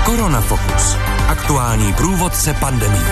Koronafokus. Aktuální průvodce pandemií.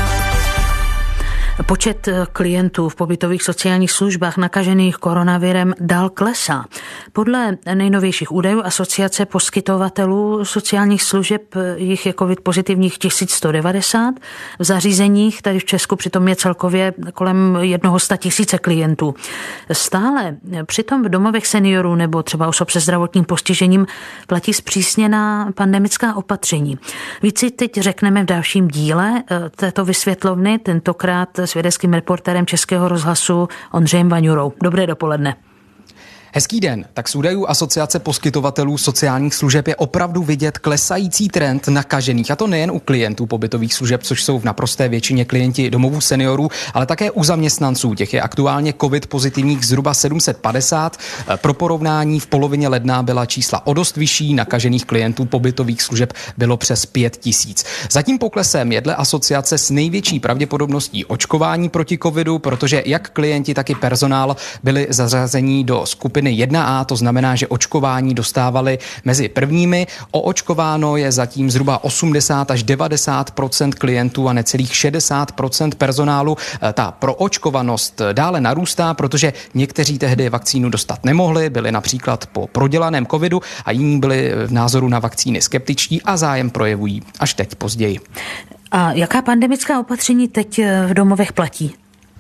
Počet klientů v pobytových sociálních službách nakažených koronavirem dál klesá. Podle nejnovějších údajů Asociace poskytovatelů sociálních služeb jich je covid pozitivních 1190. V zařízeních tady v Česku přitom je celkově kolem 100 000 klientů. Stále přitom v domovech seniorů nebo třeba osob se zdravotním postižením platí zpřísněná pandemická opatření. Víc si teď řekneme v dalším díle této vysvětlovny, tentokrát s vědeckým reportérem Českého rozhlasu Ondřejem Vaňurou. Dobré dopoledne. Hezký den. Tak z údajů Asociace poskytovatelů sociálních služeb je opravdu vidět klesající trend nakažených, a to nejen u klientů pobytových služeb, což jsou v naprosté většině klienti domovů seniorů, ale také u zaměstnanců. Těch je aktuálně covid pozitivních zhruba 750. Pro porovnání v polovině ledna byla čísla o dost vyšší, nakažených klientů pobytových služeb bylo přes 5 000. Za tím poklesem je dle asociace s největší pravděpodobností očkování proti covidu, protože jak klienti, tak i personál byli zařazeni do skupiny 1A, to znamená, že očkování dostávali mezi prvními. Oočkováno je zatím zhruba 80 až 90% klientů a necelých 60% personálu. Ta proočkovanost dále narůstá, protože někteří tehdy vakcínu dostat nemohli, byli například po prodělaném covidu a jiní byli v názoru na vakcíny skeptičtí a zájem projevují až teď později. A jaká pandemická opatření teď v domovech platí?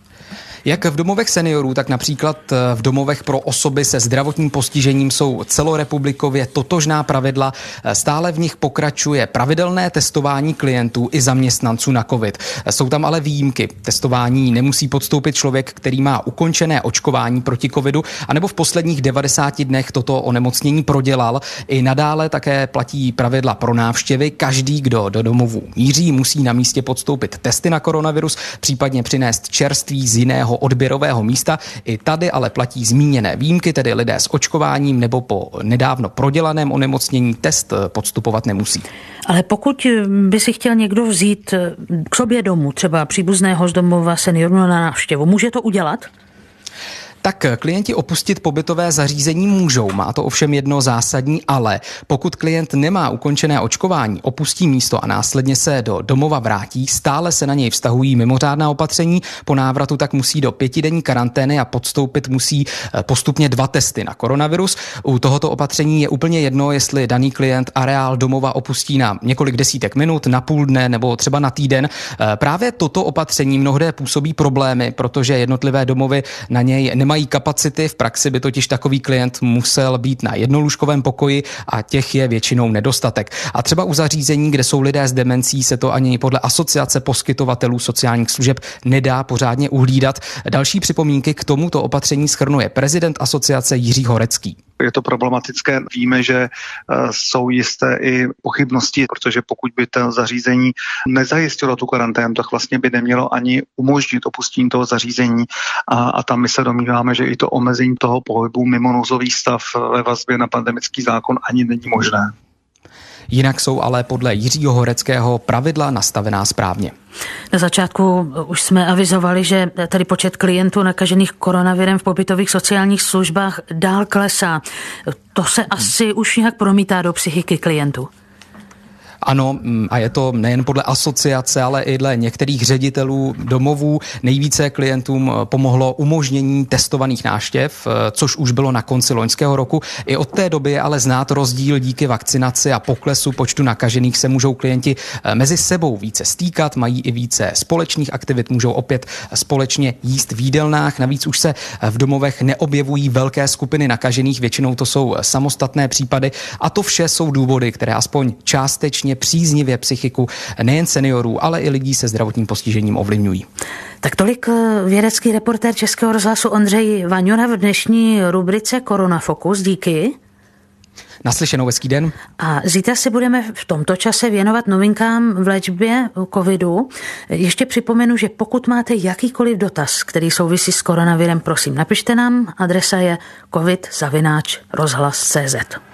Jak v domovech seniorů, tak například v domovech pro osoby se zdravotním postižením jsou celorepublikově totožná pravidla. Stále v nich pokračuje pravidelné testování klientů i zaměstnanců na covid. Jsou tam ale výjimky. Testování nemusí podstoupit člověk, který má ukončené očkování proti covidu, anebo v posledních 90 dnech toto onemocnění prodělal. I nadále také platí pravidla pro návštěvy. Každý, kdo do domovů míří, musí na místě podstoupit testy na koronavirus, případně přinést čerství z jiného odběrového místa. I tady ale platí zmíněné výjimky, tedy lidé s očkováním nebo po nedávno prodělaném onemocnění test podstupovat nemusí. Ale pokud by si chtěl někdo vzít k sobě domů, třeba příbuzného z domova seniorů na návštěvu, může to udělat? Tak klienti opustit pobytové zařízení můžou, má to ovšem jedno zásadní ale. Pokud klient nemá ukončené očkování, opustí místo a následně se do domova vrátí, stále se na něj vztahují mimořádná opatření. Po návratu tak musí do 5denní karantény a podstoupit musí postupně 2 testy na koronavirus. U tohoto opatření je úplně jedno, jestli daný klient areál domova opustí na několik desítek minut, na půl dne nebo třeba na týden. Právě toto opatření mnohde působí problémy, protože jednotlivé domovy na něj nemají kapacity, v praxi by totiž takový klient musel být na jednolůžkovém pokoji a těch je většinou nedostatek. A třeba u zařízení, kde jsou lidé s demencí, se to ani podle Asociace poskytovatelů sociálních služeb nedá pořádně uhlídat. Další připomínky k tomuto opatření shrnuje prezident asociace Jiří Horecký. Je to problematické. Víme, že jsou jisté i pochybnosti, protože pokud by to zařízení nezajistilo tu karanténu, tak vlastně by nemělo ani umožnit opustění toho zařízení. A tam my se domníváme, že i to omezení toho pohybu mimo nouzový stav ve vazbě na pandemický zákon ani není možné. Jinak jsou ale podle Jiřího Horeckého pravidla nastavená správně. Na začátku už jsme avizovali, že tady počet klientů nakažených koronavirem v pobytových sociálních službách dál klesá. To se asi už nějak promítá do psychiky klientů. Ano, a je to nejen podle asociace, ale i dle některých ředitelů domovů. Nejvíce klientům pomohlo umožnění testovaných návštěv, což už bylo na konci loňského roku. I od té doby je ale znát rozdíl díky vakcinaci a poklesu počtu nakažených se můžou klienti mezi sebou více stýkat, mají i více společných aktivit, můžou opět společně jíst v jídelnách. Navíc už se v domovech neobjevují velké skupiny nakažených, většinou to jsou samostatné případy a to vše jsou důvody, které aspoň částečně příznivě psychiku nejen seniorů, ale i lidí se zdravotním postižením ovlivňují. Tak tolik vědecký reportér Českého rozhlasu Ondřej Vaňura v dnešní rubrice Koronafokus. Díky. Naslyšenou, hezký den. A zítra se budeme v tomto čase věnovat novinkám v léčbě covidu. Ještě připomenu, že pokud máte jakýkoliv dotaz, který souvisí s koronavirem, prosím, napište nám. Adresa je covid@rozhlas.cz.